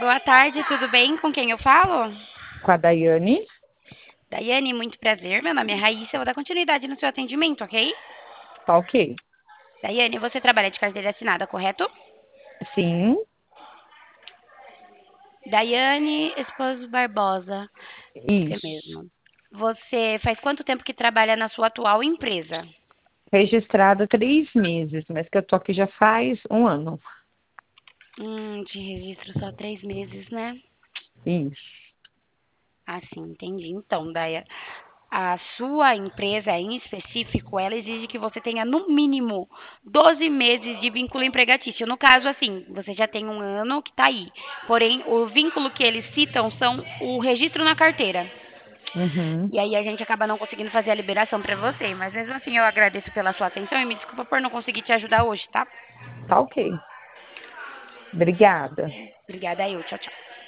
Boa tarde, tudo bem? Com quem eu falo? Com a Daiane. Daiane, muito prazer. Meu nome é Raíssa, eu vou dar continuidade no seu atendimento, ok? Tá ok. Daiane, você trabalha de carteira assinada, correto? Sim, Daiane Esposo Barbosa, você isso. mesmo. Você faz quanto tempo que trabalha na sua atual empresa? Registrada 3 meses, mas que eu tô aqui já faz um ano. De registro só 3 meses, né? Isso. Ah, sim, entendi. Então, Daya, a sua empresa em específico, ela exige que você tenha no mínimo 12 meses de vínculo empregatício. No caso, assim, você já tem um ano que está aí. Porém, o vínculo que eles citam são o registro na carteira. Uhum. E aí a gente acaba não conseguindo fazer a liberação para você. Mas mesmo assim, eu agradeço pela sua atenção e me desculpa por não conseguir te ajudar hoje, tá? Tá ok. Obrigada. Obrigada, eu. Tchau, tchau.